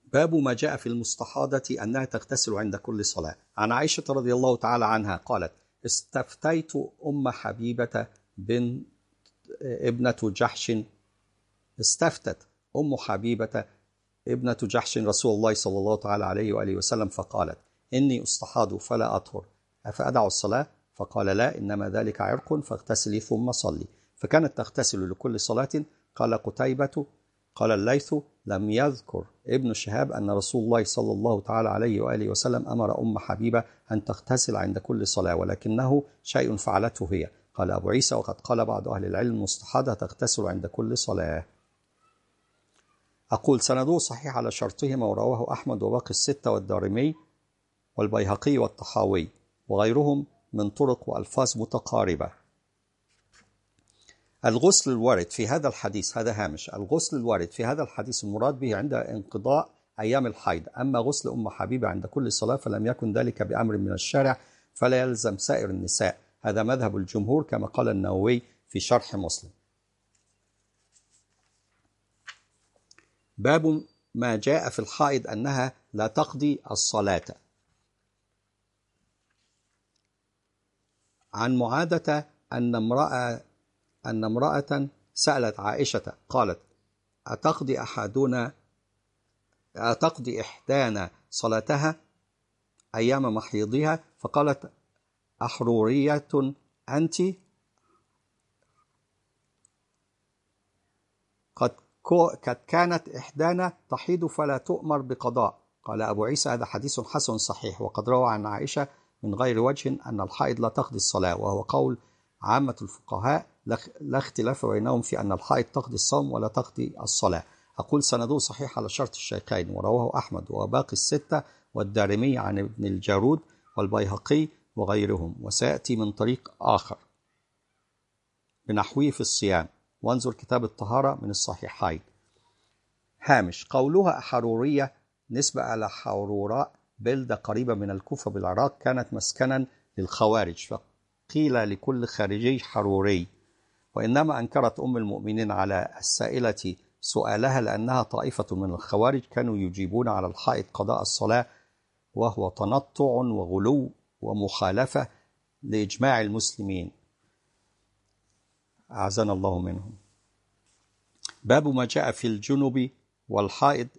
باب ما جاء في المستحاضة أنها تغتسل عند كل صلاة. عن عائشة رضي الله تعالى عنها قالت: استفتيت أم حبيبة بنت ابنة جحش استفتت أم حبيبة ابنة جحش رسول الله صلى الله تعالى عليه وآله وسلم فقالت: إني أستحاض فلا أطهر أفأدع الصلاة؟ فقال: لا، إنما ذلك عرق فاغتسلي ثم صلي. فكانت تغتسل لكل صلاة. قال قتيبة: قال الليث: لم يذكر ابن شهاب أن رسول الله صلى الله تعالى عليه وآله وسلم أمر أم حبيبة أن تغتسل عند كل صلاة، ولكنه شيء فعلته هي. قال أبو عيسى: وقد قال بعض أهل العلم المستحاضة تغتسل عند كل صلاة. أقول سنده صحيح على شرطهما، ورواه أحمد وباقي الستة والدارمي والبيهقي والطحاوي وغيرهم من طرق وألفاظ متقاربة. الغسل الوارد في هذا الحديث، هذا هامش، الغسل الوارد في هذا الحديث المراد به عند انقضاء أيام الحيض. أما غسل أم حبيبة عند كل صلاة فلم يكن ذلك بأمر من الشارع، فلا يلزم سائر النساء. هذا مذهب الجمهور كما قال النووي في شرح مسلم. باب ما جاء في الحائض أنها لا تقضي الصلاة. عن معادة أن امرأة سألت عائشة قالت: أتقضي إحدانا صلاتها أيام محيضها؟ فقالت: أحرورية أنت؟ قد كانت إحدانا تحيض فلا تؤمر بقضاء. قال أبو عيسى: هذا حديث حسن صحيح، وقد روى عن عائشة من غير وجه أن الحائض لا تقضي الصلاة، وهو قول عامة الفقهاء، لا اختلاف بينهم في أن الحائض تقضي الصوم ولا تقضي الصلاة. أقول سنده صحيح على شرط الشيخين، ورواه أحمد وباقي الستة والدارمي عن ابن الجارود والبيهقي وغيرهم، وسيأتي من طريق آخر بنحوه في الصيام، وانظر كتاب الطهارة من الصحيحين. هامش: قولها حرورية نسبة إلى حروراء، بلدة قريبة من الكوفة بالعراق، كانت مسكنا للخوارج، فقيل لكل خارجي حروري. وإنما أنكرت أم المؤمنين على السائلة سؤالها لأنها طائفة من الخوارج كانوا يجيبون على الحائض قضاء الصلاة، وهو تنطع وغلو ومخالفة لإجماع المسلمين، أعزنا الله منهم. باب ما جاء في الجنب والحائض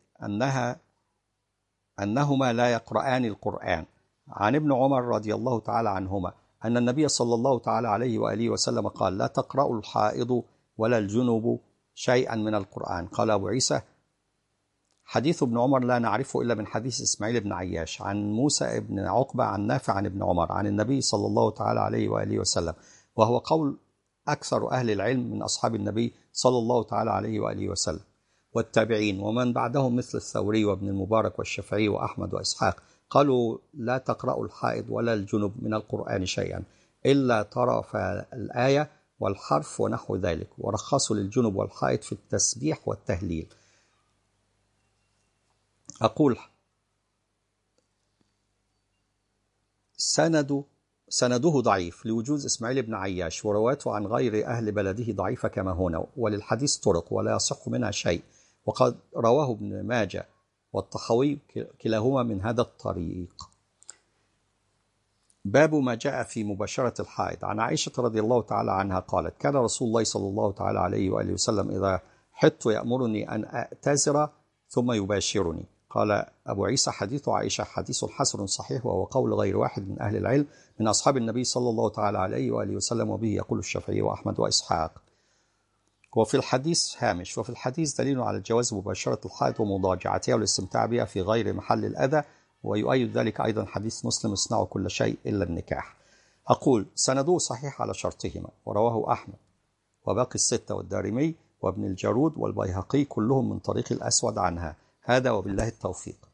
أنهما لا يقرآن القرآن. عن ابن عمر رضي الله تعالى عنهما أن النبي صلى الله تعالى عليه وآله وسلم قال: لا تقرأ الحائض ولا الجنب شيئا من القرآن. قال أبو عيسى: حديث ابن عمر لا نعرفه إلا من حديث إسماعيل بن عياش عن موسى بن عقبة عن نافع عن ابن عمر عن النبي صلى الله تعالى عليه وآله وسلم، وهو قول أكثر أهل العلم من أصحاب النبي صلى الله تعالى عليه وآله وسلم والتابعين ومن بعدهم مثل الثوري وابن المبارك والشافعي وأحمد وإسحاق، قالوا: لا تقرأ الحائض ولا الجنب من القرآن شيئا إلا طرف الآية والحرف ونحو ذلك، ورخصوا للجنب والحائض في التسبيح والتهليل. أقول سنده ضعيف لوجود إسماعيل بن عياش، ورواته عن غير أهل بلده ضعيفة كما هنا، وللحديث طرق ولا يصح منها شيء، وقد رواه ابن ماجه والطحاوي كلاهما من هذا الطريق. باب ما جاء في مباشرة الحائض. عن عائشة رضي الله تعالى عنها قالت: كان رسول الله صلى الله تعالى عليه وآله وسلم إذا حدت يأمرني أن أعتذر ثم يباشرني. قال أبو عيسى: حديث عائشة حديث حسن صحيح، وهو قول غير واحد من أهل العلم من أصحاب النبي صلى الله تعالى عليه وآله وسلم، وبه يقول الشافعي وأحمد وإسحاق. وفي الحديث هامش: وفي الحديث دليل على الجواز مباشرة الحائض ومضاجعتها والاستمتاع بها في غير محل الأذى، ويؤيد ذلك أيضا حديث مسلم: اصنعوا كل شيء إلا النكاح. أقول سنده صحيح على شرطهما، ورواه أحمد وباقي الستة والدارمي وابن الجارود والبيهقي كلهم من طريق الأسود عنها. هذا وبالله التوفيق.